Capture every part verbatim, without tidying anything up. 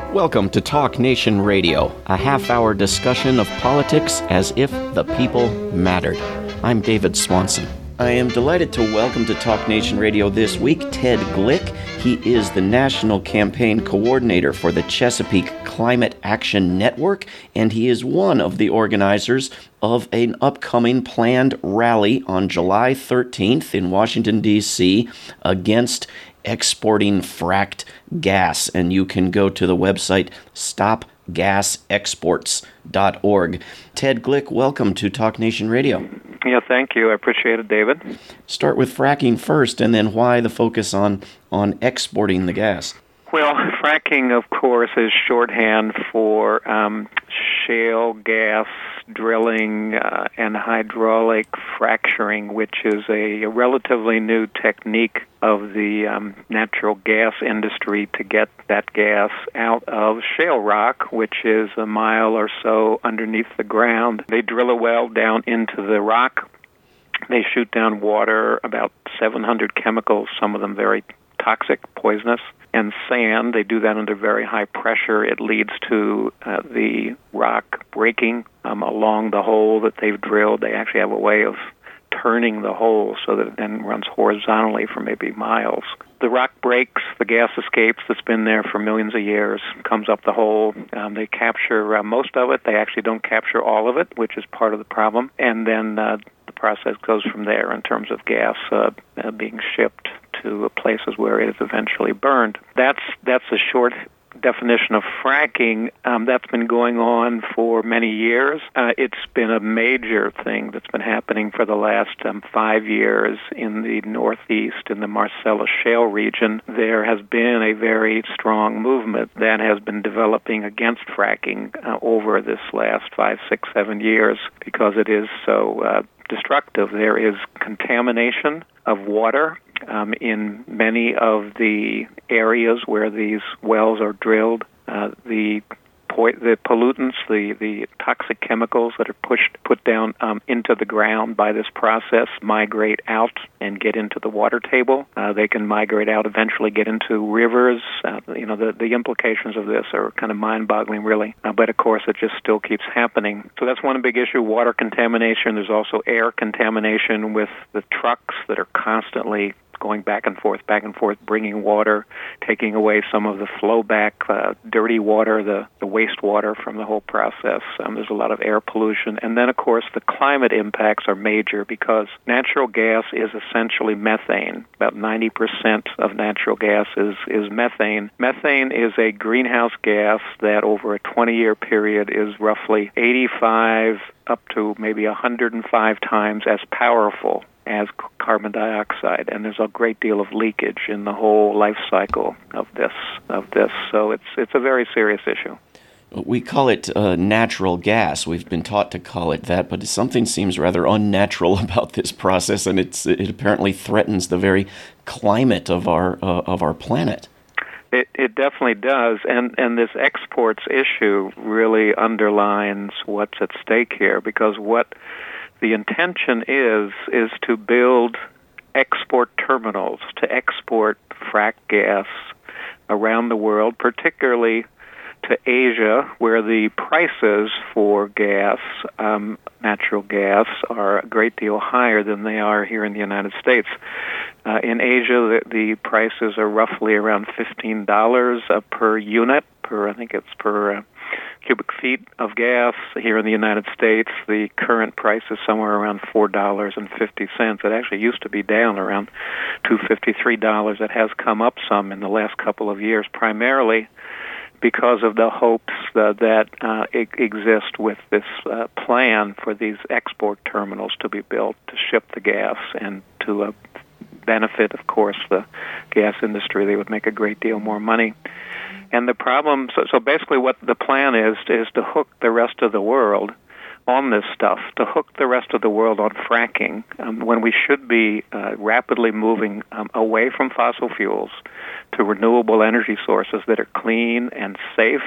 Welcome to Talk Nation Radio, a half-hour discussion of politics as if the people mattered. I'm David Swanson. I am delighted to welcome to Talk Nation Radio this week Ted Glick. He is the National Campaign Coordinator for the Chesapeake Climate Action Network, and he is one of the organizers of an upcoming planned rally on July thirteenth in Washington, D C against exporting fracked gas. And you can go to the website stop gas exports dot org. Ted Glick, welcome to Talk Nation Radio. Yeah, thank you. I appreciate it, David. Start with fracking first, and then why the focus on, on exporting the gas? Well, fracking, of course, is shorthand for um, shale gas drilling uh, and hydraulic fracturing, which is a, a relatively new technique of the um, natural gas industry to get that gas out of shale rock, which is a mile or so underneath the ground. They drill a well down into the rock. They shoot down water, about seven hundred chemicals, some of them very toxic, poisonous, and sand. They do that under very high pressure. It leads to uh, the rock breaking um, along the hole that they've drilled. They actually have a way of turning the hole so that it then runs horizontally for maybe miles. The rock breaks, the gas escapes that's been there for millions of years, comes up the hole. Um, they capture uh, most of it. They actually don't capture all of it, which is part of the problem. And then uh, the process goes from there in terms of gas uh, uh, being shipped to places where it is eventually burned. That's that's a short definition of fracking. Um, that's been going on for many years. Uh, it's been a major thing that's been happening for the last um, five years in the Northeast, in the Marcellus Shale region. There has been a very strong movement that has been developing against fracking uh, over this last five, six, seven years because it is so uh, destructive. There is contamination of water Um, in many of the areas where these wells are drilled. Uh, the po- the pollutants, the, the toxic chemicals that are pushed put down um, into the ground by this process migrate out and get into the water table. Uh, they can migrate out, eventually get into rivers. Uh, you know, the, the implications of this are kind of mind-boggling, really. Uh, but, of course, it just still keeps happening. So that's one big issue, water contamination. There's also air contamination with the trucks that are constantly going back and forth, back and forth, bringing water, taking away some of the flow back, uh, dirty water, the, the wastewater from the whole process. Um, there's a lot of air pollution. And then, of course, the climate impacts are major because natural gas is essentially methane. About ninety percent of natural gas is, is methane. Methane is a greenhouse gas that over a twenty-year period is roughly eighty-five up to maybe one hundred five times as powerful as carbon dioxide, and there's a great deal of leakage in the whole life cycle of this. Of this, so it's it's a very serious issue. We call it uh, natural gas. We've been taught to call it that, but something seems rather unnatural about this process, and it's it apparently threatens the very climate of our uh, of our planet. It, it definitely does, and, and this exports issue really underlines what's at stake here, because what the intention is, is to build export terminals to export frack gas around the world, particularly to Asia, where the prices for gas, um, natural gas, are a great deal higher than they are here in the United States. Uh, in Asia, the, the prices are roughly around fifteen dollars uh, per unit, per I think it's per uh, cubic feet of gas. Here in the United States, the current price is somewhere around four dollars and fifty cents. It actually used to be down around two dollars and fifty-three cents. It has come up some in the last couple of years, primarily because of the hopes uh, that uh, e- exist with this uh, plan for these export terminals to be built to ship the gas and to uh, benefit, of course, the gas industry. They would make a great deal more money. And the problem, so, so basically what the plan is, is to hook the rest of the world on this stuff, to hook the rest of the world on fracking, um, when we should be uh, rapidly moving um, away from fossil fuels to renewable energy sources that are clean and safe.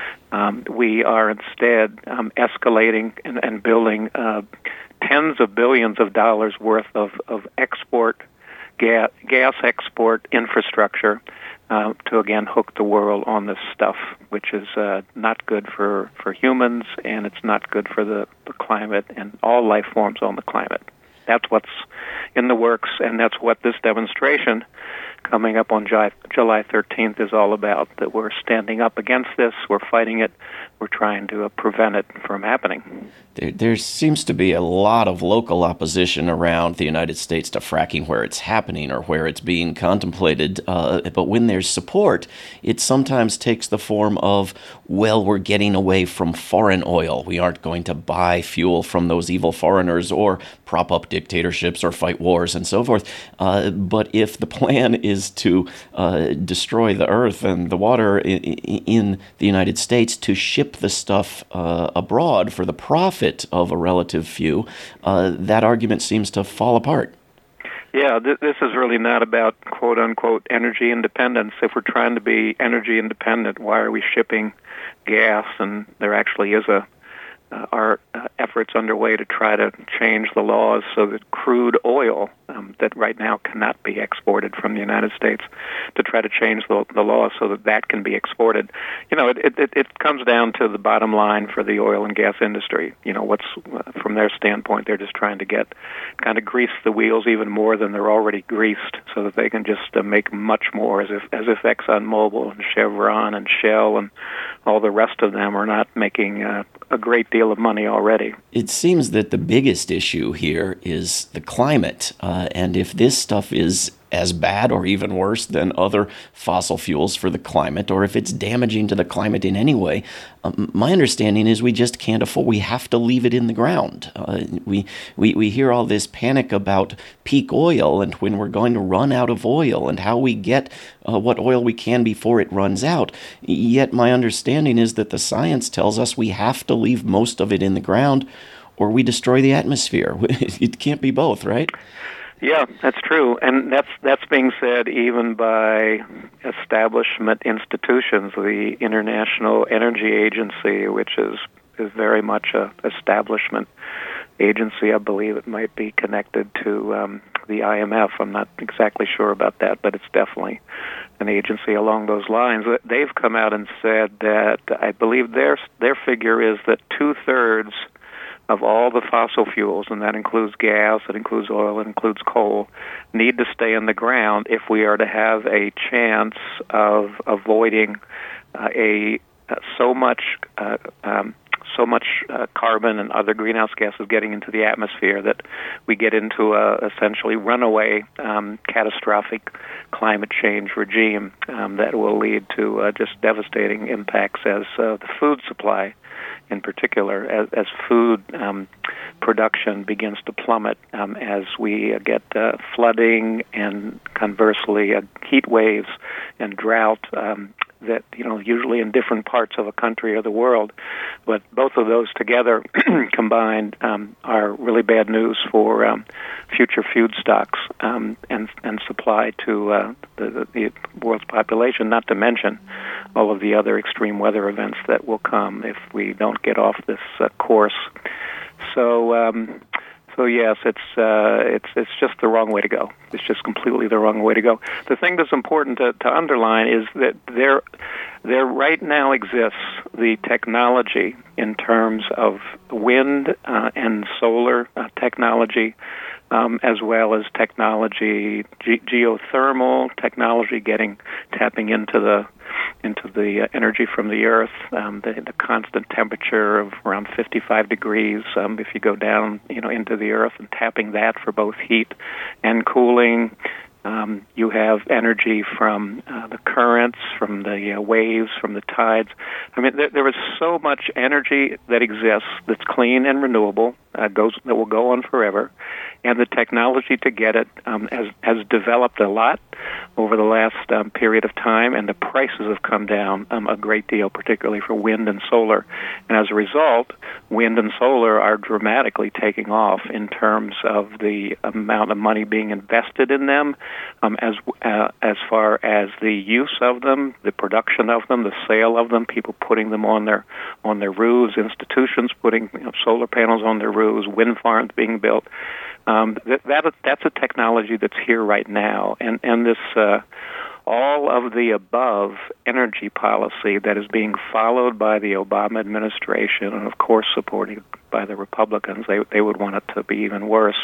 Um, we are instead um, escalating and, and building uh, tens of billions of dollars worth of, of export ga- gas export infrastructure uh, to, again, hook the world on this stuff, which is uh, not good for, for humans, and it's not good for the, the climate and all life forms on the climate. That's what's in the works, and that's what this demonstration coming up on July thirteenth is all about, that we're standing up against this, we're fighting it, we're trying to uh, prevent it from happening. There, there seems to be a lot of local opposition around the United States to fracking where it's happening or where it's being contemplated, uh, but when there's support, it sometimes takes the form of, well, we're getting away from foreign oil. We aren't going to buy fuel from those evil foreigners or prop up dictatorships or fight wars and so forth. Uh, but if the plan is to uh, destroy the earth and the water in, in the United States, to ship the stuff uh, abroad for the profit of a relative few, uh, that argument seems to fall apart. Yeah, th- this is really not about quote-unquote energy independence. If we're trying to be energy independent, why are we shipping gas? And there actually is a Uh, are uh, efforts underway to try to change the laws so that crude oil um, that right now cannot be exported from the United States, to try to change the, the laws so that that can be exported. You know, it, it, it comes down to the bottom line for the oil and gas industry. You know, what's uh, from their standpoint, they're just trying to get kind of grease the wheels even more than they're already greased, so that they can just uh, make much more, as if as if ExxonMobil and Chevron and Shell and all the rest of them are not making uh, a great deal of money already. It seems that the biggest issue here is the climate, uh, and if this stuff is as bad or even worse than other fossil fuels for the climate, or if it's damaging to the climate in any way, um, my understanding is we just can't afford, we have to leave it in the ground. Uh, we, we, we hear all this panic about peak oil and when we're going to run out of oil and how we get uh, what oil we can before it runs out. Yet my understanding is that the science tells us we have to leave most of it in the ground or we destroy the atmosphere. It can't be both, right? Yeah, that's true, and that's that's being said even by establishment institutions. The International Energy Agency, which is is very much a establishment agency. I believe it might be connected to um, the I M F. I'm not exactly sure about that, but it's definitely an agency along those lines. They've come out and said that I believe their their figure is that two thirds of all the fossil fuels, and that includes gas, it includes oil, it includes coal, need to stay in the ground if we are to have a chance of avoiding uh, a uh, so much uh, um, so much uh, carbon and other greenhouse gases getting into the atmosphere that we get into a essentially runaway um, catastrophic climate change regime um, that will lead to uh, just devastating impacts as uh, the food supply in particular, as, as food um, production begins to plummet, um, as we uh, get uh, flooding and conversely uh, heat waves and drought um, that, you know, usually in different parts of a country or the world. But both of those together combined um, are really bad news for um, future food stocks um, and, and supply to uh, the, the world's population, not to mention all of the other extreme weather events that will come if we don't get off this uh, course. So, um, so yes, it's uh, it's it's just the wrong way to go. It's just completely the wrong way to go. The thing that's important to, to underline is that there, there right now exists the technology in terms of wind uh, and solar uh, technology, um, as well as technology, ge- geothermal technology, getting tapping into the into the uh, energy from the earth, um, the, the constant temperature of around fifty-five degrees. Um, if you go down, you know, into the earth and tapping that for both heat and cooling. Um, you have energy from uh, the currents, from the uh, waves, from the tides. I mean, there, there is so much energy that exists that's clean and renewable, uh, goes that will go on forever, and the technology to get it um, has has developed a lot over the last um, period of time, and the prices have come down um, a great deal, particularly for wind and solar. And as a result, wind and solar are dramatically taking off in terms of the amount of money being invested in them, um, as uh, as far as the use of them, the production of them, the sale of them, people putting them on their on their roofs, institutions putting, you know, solar panels on their roofs, wind farms being built. Uh, Um, that, that that's a technology that's here right now, and and this uh, all of the above energy policy that is being followed by the Obama administration, and of course supported by the Republicans. They they would want it to be even worse.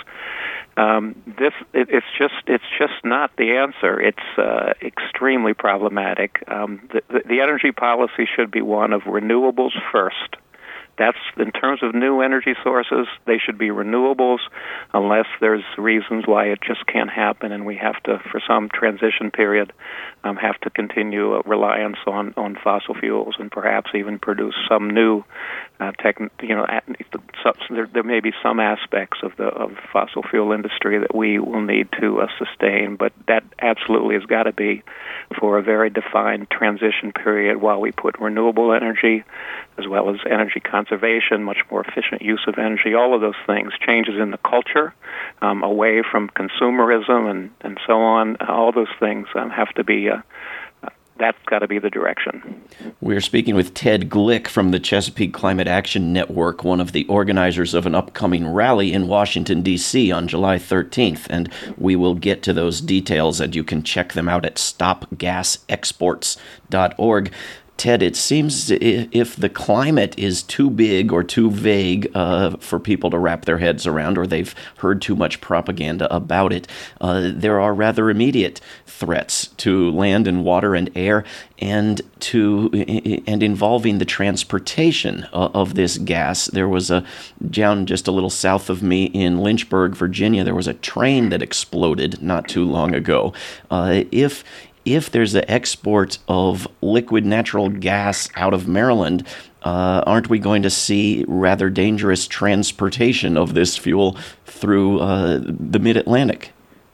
Um, this it, it's just it's just not the answer. It's uh, extremely problematic. Um, the, the, the energy policy should be one of renewables first. That's in terms of new energy sources, they should be renewables unless there's reasons why it just can't happen, and we have to, for some transition period, um, have to continue a reliance on, on fossil fuels and perhaps even produce some new uh, tech. You know, at, there, there may be some aspects of the of fossil fuel industry that we will need to uh, sustain, but that absolutely has got to be for a very defined transition period while we put renewable energy as well as energy conservation, much more efficient use of energy, all of those things, changes in the culture, um, away from consumerism and, and so on, all those things um, have to be, uh, uh, that's got to be the direction. We're speaking with Ted Glick from the Chesapeake Climate Action Network, one of the organizers of an upcoming rally in Washington, D C on July thirteenth, and we will get to those details, and you can check them out at stop gas exports dot org. Ted, it seems if the climate is too big or too vague uh, for people to wrap their heads around, or they've heard too much propaganda about it, uh, there are rather immediate threats to land and water and air, and to and involving the transportation of this gas. There was a down just a little south of me in Lynchburg, Virginia. There was a train that exploded not too long ago. Uh, if If there's an export of liquid natural gas out of Maryland, uh, aren't we going to see rather dangerous transportation of this fuel through uh, the mid-Atlantic?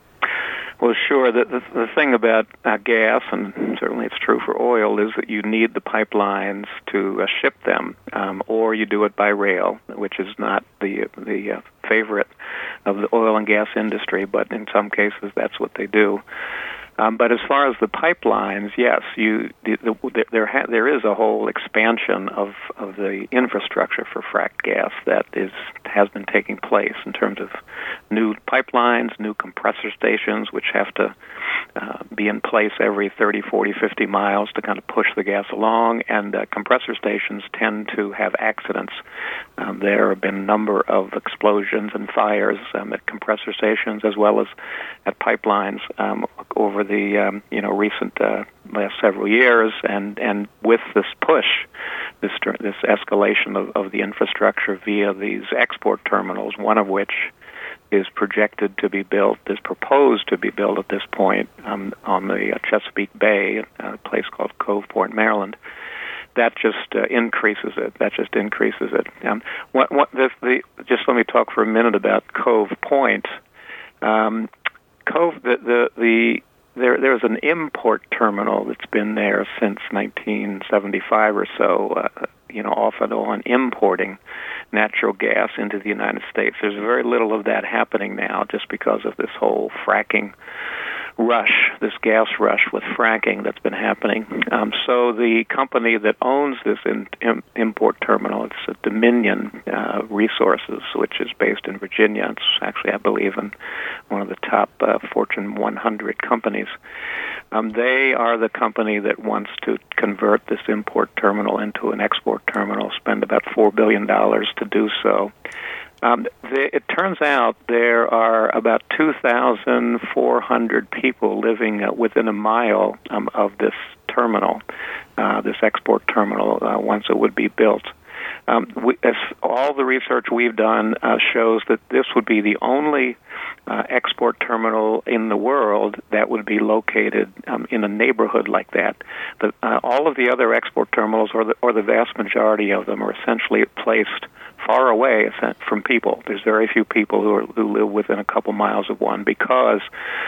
Well, sure. The, the, the thing about uh, gas, and certainly it's true for oil, is that you need the pipelines to uh, ship them, um, or you do it by rail, which is not the the uh, favorite of the oil and gas industry, but in some cases that's what they do. Um, but as far as the pipelines, yes, you the, the, there ha, there is a whole expansion of, of the infrastructure for fracked gas that is has been taking place in terms of new pipelines, new compressor stations, which have to uh, be in place every thirty, forty, fifty miles to kind of push the gas along, and uh, compressor stations tend to have accidents. Um, there have been a number of explosions and fires um, at compressor stations as well as at pipelines um, over the um, you know recent uh, last several years, and, and with this push, this this escalation of, of the infrastructure via these export terminals, one of which is projected to be built, is proposed to be built at this point um, on the uh, Chesapeake Bay, a place called Coveport, Maryland. That just uh, increases it. That just increases it. Um, what, what this, the, just let me talk for a minute about Cove Point. Um, Cove, the, the, the there, there's an import terminal that's been there since nineteen seventy-five or so. Uh, you know, off and on importing natural gas into the United States. There's very little of that happening now, just because of this whole fracking rush, this gas rush with fracking that's been happening. Um, so the company that owns this in, in, import terminal, it's a Dominion uh, Resources, which is based in Virginia. It's actually, I believe, in one of the top uh, Fortune one hundred companies. Um, they are the company that wants to convert this import terminal into an export terminal, spend about four billion dollars to do so. Um, the, it turns out there are about two thousand four hundred people living uh, within a mile um, of this terminal, uh, this export terminal, uh, once it would be built. Um, we, as all the research we've done uh, shows that this would be the only uh, export terminal in the world that would be located um, in a neighborhood like that. But uh, all of the other export terminals, or the, or the vast majority of them, are essentially placed far away from people. There's very few people who, are, who live within a couple miles of one because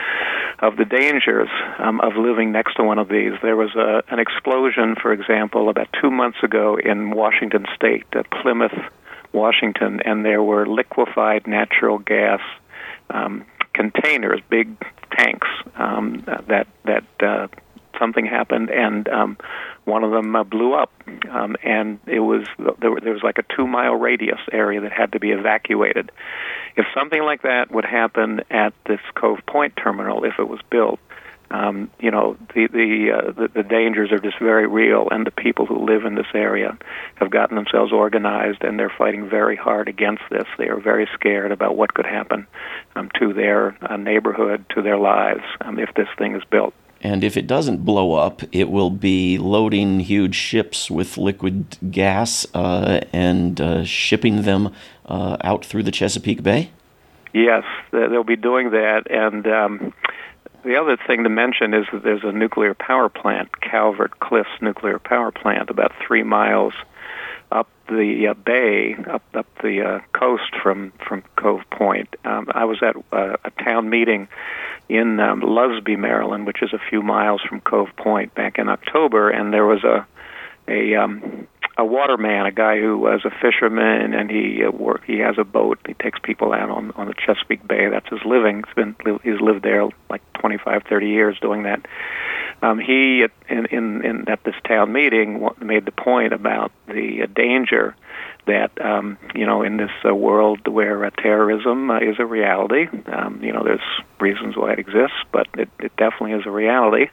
of the dangers um, of living next to one of these. There was a, an explosion, for example, about two months ago in Washington State, uh, Plymouth, Washington, and there were liquefied natural gas um, containers, big tanks, um, that that uh, something happened, and um, one of them uh, blew up um, and it was there, there was like a two-mile radius area that had to be evacuated. If something like that would happen at this Cove Point terminal, if it was built, Um, you know, the the, uh, the the dangers are just very real, and the people who live in this area have gotten themselves organized, and they're fighting very hard against this. They are very scared about what could happen um, to their uh, neighborhood, to their lives, um, if this thing is built. And if it doesn't blow up, it will be loading huge ships with liquid gas uh, and uh, shipping them uh, out through the Chesapeake Bay? Yes, they'll be doing that, and Um, the other thing to mention is that there's a nuclear power plant, Calvert Cliffs Nuclear Power Plant, about three miles up the uh, bay, up up the uh, coast from, from Cove Point. Um, I was at uh, a town meeting in um, Lusby, Maryland, which is a few miles from Cove Point, back in October, and there was a a um, a waterman, a guy who was a fisherman, and he uh, work. He has a boat. He takes people out on, on the Chesapeake Bay. That's his living. He's been he's lived there like twenty-five, thirty years doing that. Um, he in, in in at this town meeting made the point about the uh, danger that um, you know in this uh, world where uh, terrorism uh, is a reality. Um, you know, there's reasons why it exists, but it, it definitely is a reality.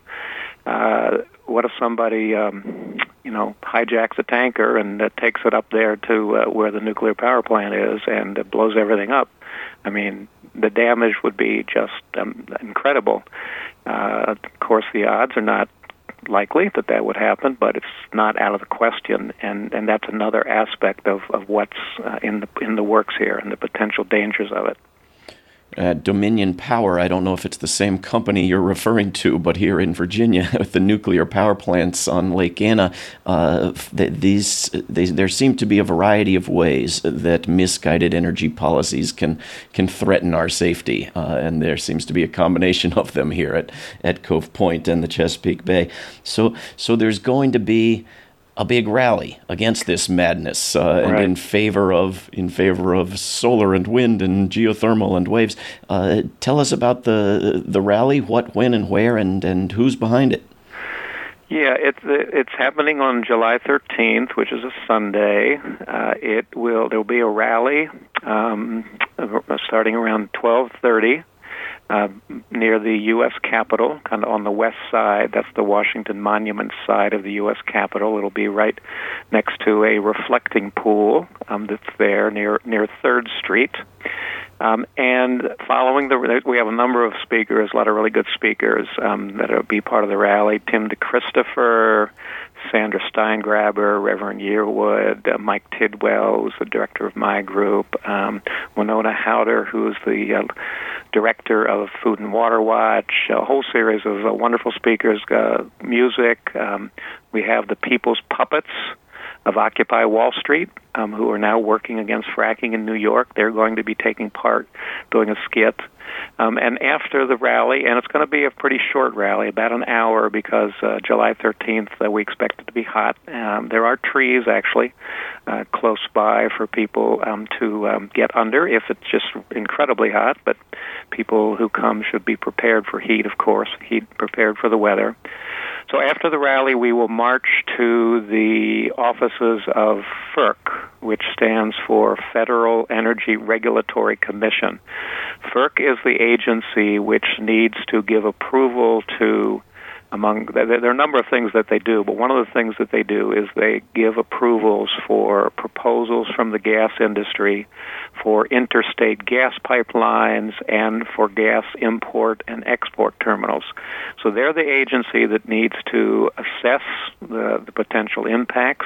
Uh, what if somebody, um, you know, hijacks a tanker and uh, takes it up there to uh, where the nuclear power plant is and uh, blows everything up? I mean, the damage would be just um, incredible. Uh, of course, the odds are not likely that that would happen, but it's not out of the question, and, and that's another aspect of, of what's uh, in the in the works here and the potential dangers of it. Uh, Dominion Power, I don't know if it's the same company you're referring to, but here in Virginia, with the nuclear power plants on Lake Anna, uh, th- these they, there seem to be a variety of ways that misguided energy policies can can threaten our safety, uh, and there seems to be a combination of them here at, at Cove Point and the Chesapeake Bay. So, so there's going to be a big rally against this madness uh, and right. in favor of in favor of solar and wind and geothermal and waves. Uh, tell us about the the rally, what, when, and where, and, and who's behind it. Yeah, it's it's happening on July thirteenth, which is a Sunday. Uh, it will there will be a rally um, starting around twelve thirty. Uh, near the U S Capitol, kind of on the west side. That's the Washington Monument side of the U S Capitol. It'll be right next to a reflecting pool um, that's there near near third Street. Um, and following the, we have a number of speakers, a lot of really good speakers um, that will be part of the rally. Tim DeChristopher, Sandra Steingraber, Reverend Yearwood, uh, Mike Tidwell, who's the director of my group, um, Winona Howder, who's the uh, director of Food and Water Watch, a whole series of uh, wonderful speakers, uh, music. Um, we have the People's Puppets of Occupy Wall Street, um, who are now working against fracking in New York. They're going to be taking part, doing a skit. Um, and after the rally, and it's going to be a pretty short rally, about an hour, because uh, July thirteenth, uh, we expect it to be hot. Um, there are trees, actually, uh, close by for people um, to um, get under if it's just incredibly hot, but people who come should be prepared for heat, of course, heat prepared for the weather. So after the rally, we will march to the offices of FERC, which stands for Federal Energy Regulatory Commission. FERC is the agency which needs to give approval to, among, there are a number of things that they do, but one of the things that they do is they give approvals for proposals from the gas industry for interstate gas pipelines and for gas import and export terminals. So they're the agency that needs to assess the, the potential impacts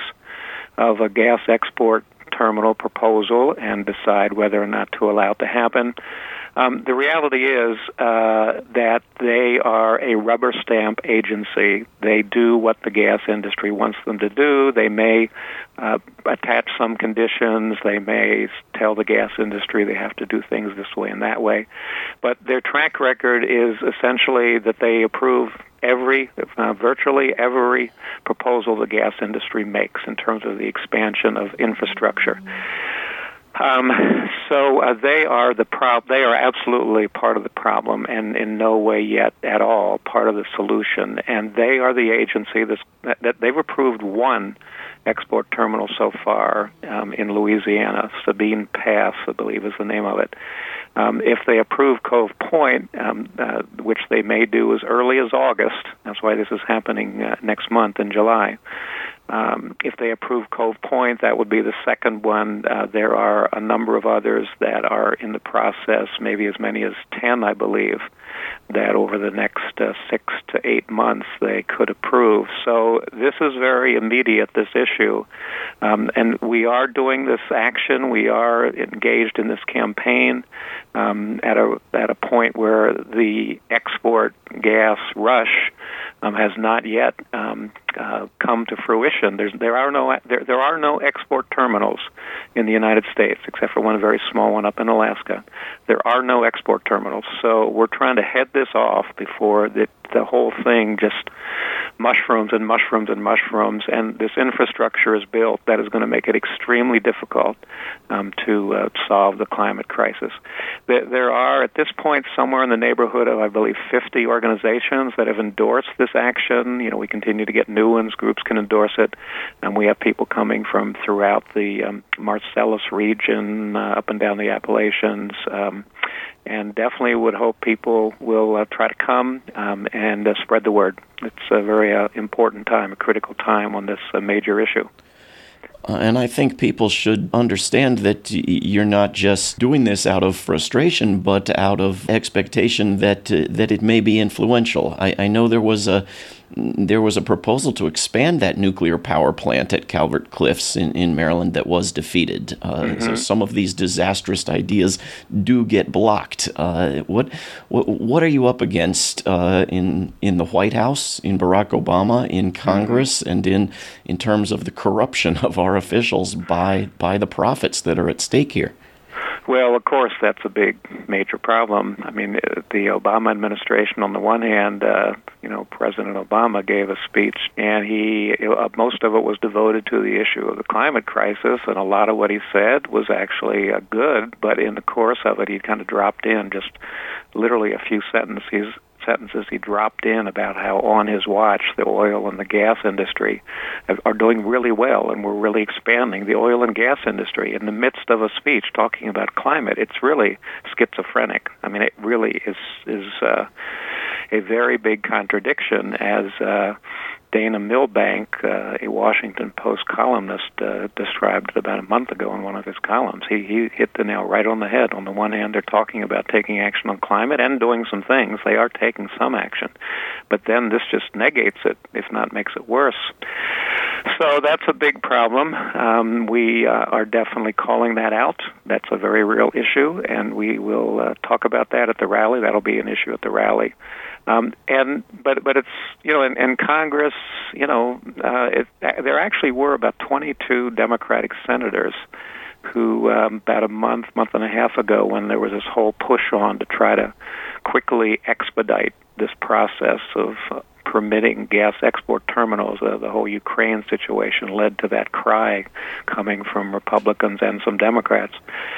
of a gas export terminal proposal and decide whether or not to allow it to happen. Um, the reality is uh, that they are a rubber stamp agency. They do what the gas industry wants them to do. They may uh, attach some conditions. They may tell the gas industry they have to do things this way and that way. But their track record is essentially that they approve every, uh, virtually every proposal the gas industry makes in terms of the expansion of infrastructure. Um, so uh, they are the prob- They are absolutely part of the problem, and in no way yet at all part of the solution. And they are the agency that's, that, that they've approved one export terminal so far um, in Louisiana. Sabine Pass, I believe, is the name of it. Um, if they approve Cove Point, um, uh, which they may do as early as August, that's why this is happening uh, next month in July. Um, if they approve Cove Point, that would be the second one. Uh, there are a number of others that are in the process, maybe as many as ten, I believe, that over the next uh, six to eight months they could approve. So this is very immediate, this issue. Um, and we are doing this action. We are engaged in this campaign um, at a at a point where the export gas rush um, has not yet um, uh, come to fruition. There's, there are no there, there are no export terminals in the United States, except for one very small one up in Alaska. There are no export terminals. So we're trying to head this off before the, the whole thing just mushrooms and mushrooms and mushrooms, and this infrastructure is built that is going to make it extremely difficult um, to uh, solve the climate crisis. There, there are, at this point, somewhere in the neighborhood of, I believe, fifty organizations that have endorsed this action. You know, we continue to get new ones. Groups can endorse it, and we have people coming from throughout the um, Marcellus region, uh, up and down the Appalachians, um, and definitely would hope people will uh, try to come um, and uh, spread the word. It's a very uh, important time, a critical time on this uh, major issue. Uh, and I think people should understand that y- you're not just doing this out of frustration, but out of expectation that uh, that it may be influential. I, I know there was a there was a proposal to expand that nuclear power plant at Calvert Cliffs in, in Maryland that was defeated. Uh, mm-hmm. So some of these disastrous ideas do get blocked. Uh, what, what what are you up against uh, in in the White House, in Barack Obama, in Congress, mm-hmm. and in in terms of the corruption of our officials by by the profits that are at stake here? Well, of course, that's a big, major problem. I mean, the Obama administration, on the one hand, uh, you know, President Obama gave a speech, and he uh, most of it was devoted to the issue of the climate crisis, and a lot of what he said was actually uh, good, but in the course of it, he kind of dropped in just literally a few sentences sentences he dropped in about how on his watch the oil and the gas industry are doing really well, and we're really expanding the oil and gas industry in the midst of a speech talking about climate. It's really schizophrenic. I mean, it really is is uh, a very big contradiction, as uh, Dana Milbank, uh, a Washington Post columnist, uh, described it about a month ago in one of his columns. He, he hit the nail right on the head. On the one hand, they're talking about taking action on climate and doing some things. They are taking some action. But then this just negates it, if not makes it worse. So that's a big problem. Um, we uh, are definitely calling that out. That's a very real issue, and we will uh, talk about that at the rally. That'll be an issue at the rally. Um, and but but it's you know in, in Congress, you know uh, it, there actually were about twenty-two Democratic senators who um, about a month month and a half ago, when there was this whole push on to try to quickly expedite this process of uh, permitting gas export terminals, uh, the whole Ukraine situation led to that cry coming from Republicans and some Democrats.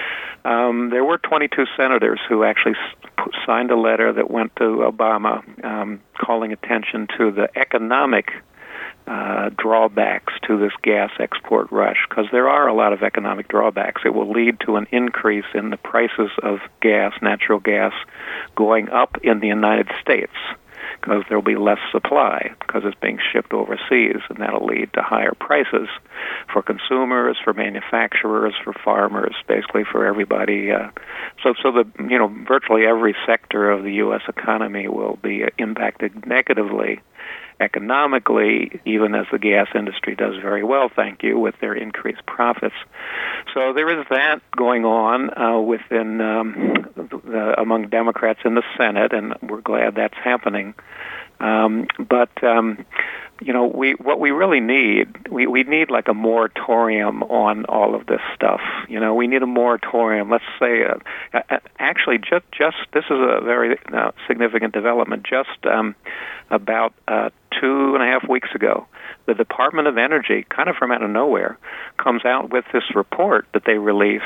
Um, there were twenty-two senators who actually s- signed a letter that went to Obama um, calling attention to the economic uh, drawbacks to this gas export rush, because there are a lot of economic drawbacks. It will lead to an increase in the prices of gas, natural gas, going up in the United States, because there will be less supply because it's being shipped overseas, and that will lead to higher prices for consumers, for manufacturers, for farmers, basically for everybody. Uh, so, so the you know virtually every sector of the U S economy will be impacted negatively economically, even as the gas industry does very well, thank you, with their increased profits. So there is that going on uh, within um, the, among Democrats in the Senate, and we're glad that's happening. Um, but um, you know, we what we really need, we, we need like a moratorium on all of this stuff. You know, we need a moratorium. Let's say, uh, actually, just just this is a very uh, significant development. Just um, about uh, two and a half weeks ago, the Department of Energy, kind of from out of nowhere, comes out with this report that they release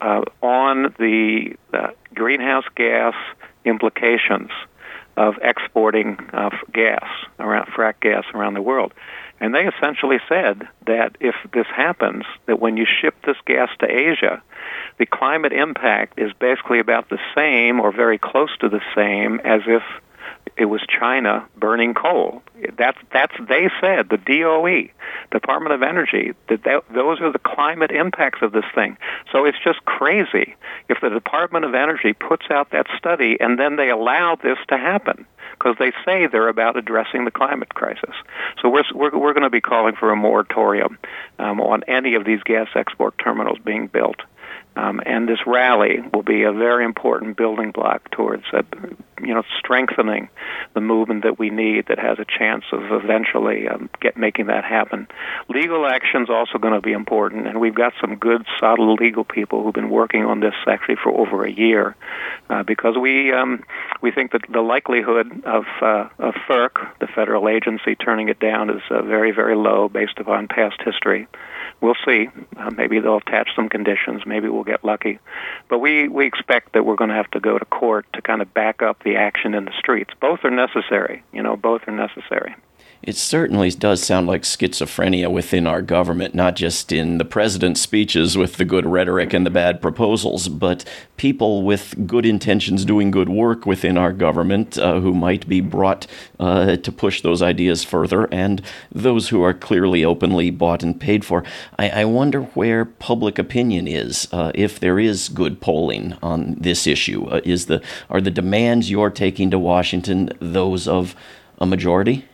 uh, on the uh, greenhouse gas implications of exporting uh, gas, around frack gas around the world. And they essentially said that if this happens, that when you ship this gas to Asia, the climate impact is basically about the same or very close to the same as if it was China burning coal. That's that's they said, the D O E, Department of Energy, that, that those are the climate impacts of this thing. So it's just crazy if the Department of Energy puts out that study and then they allow this to happen, because they say they're about addressing the climate crisis. So we're we're, we're going to be calling for a moratorium um, on any of these gas export terminals being built. Um, and this rally will be a very important building block towards, uh, you know, strengthening the movement that we need that has a chance of eventually um, get making that happen. Legal action's also going to be important, and we've got some good, solid legal people who've been working on this actually for over a year, uh, because we um, we think that the likelihood of, uh, of FERC, the federal agency, turning it down is uh, very, very low based upon past history. We'll see. Uh, maybe they'll attach some conditions. Maybe we'll get lucky. But we, we expect that we're going to have to go to court to kind of back up the action in the streets. Both are necessary. You know, both are necessary. It certainly does sound like schizophrenia within our government, not just in the president's speeches with the good rhetoric and the bad proposals, but people with good intentions doing good work within our government uh, who might be brought uh, to push those ideas further, and those who are clearly openly bought and paid for. I, I wonder where public opinion is, uh, if there is good polling on this issue. Uh, is the are the demands you're taking to Washington those of a majority?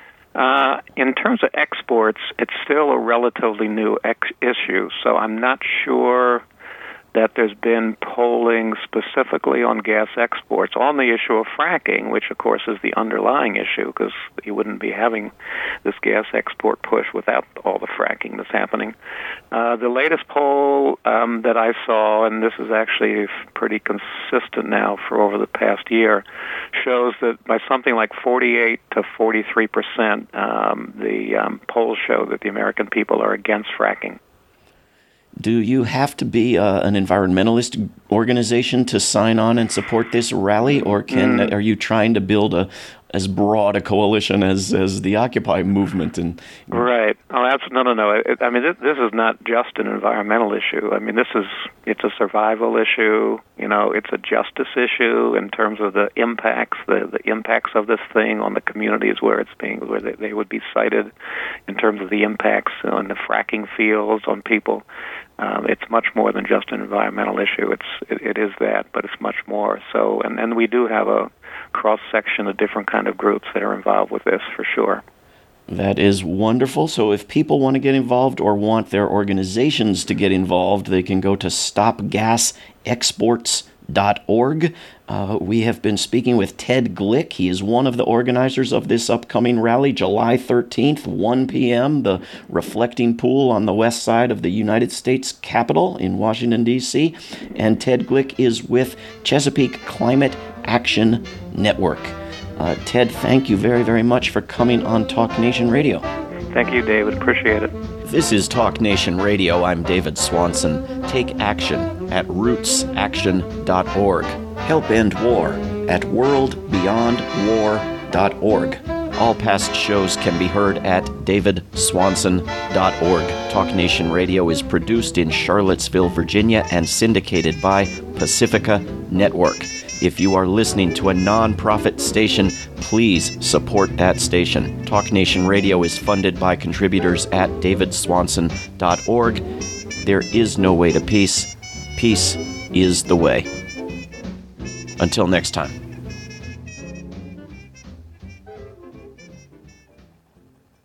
Uh, in terms of exports, it's still a relatively new ex- issue, so I'm not sure that there's been polling specifically on gas exports on the issue of fracking, which, of course, is the underlying issue, because you wouldn't be having this gas export push without all the fracking that's happening. Uh, the latest poll um, that I saw, and this is actually pretty consistent now for over the past year, shows that by something like forty-eight to forty-three percent, um, the um, polls show that the American people are against fracking. Do you have to be uh, an environmentalist organization to sign on and support this rally, or can mm. are you trying to build a as broad a coalition as, as the Occupy movement? And right. Oh, that's no, no, no. It, I mean, this, this is not just an environmental issue. I mean, this is it's a survival issue. You know, it's a justice issue in terms of the impacts, the, the impacts of this thing on the communities where it's being, where they, they would be cited, in terms of the impacts on the fracking fields, on people. Um, it's much more than just an environmental issue. It's it, it is that, but it's much more. So, and, and we do have a cross-section of different kind of groups that are involved with this, for sure. That is wonderful. So if people want to get involved or want their organizations to get involved, they can go to stop gas exports dot org. Uh, we have been speaking with Ted Glick. He is one of the organizers of this upcoming rally, July thirteenth, one p.m., the Reflecting Pool on the west side of the United States Capitol in Washington, D C And Ted Glick is with Chesapeake Climate Action Network. Uh, Ted, thank you very, very much for coming on Talk Nation Radio. Thank you, David. Appreciate it. This is Talk Nation Radio. I'm David Swanson. Take action at roots action dot org. Help end war at world beyond war dot org. All past shows can be heard at david swanson dot org. Talk Nation Radio is produced in Charlottesville, Virginia, and syndicated by Pacifica Network. If you are listening to a non-profit station, please support that station. Talk Nation Radio is funded by contributors at david swanson dot org. There is no way to peace. Peace is the way. Until next time.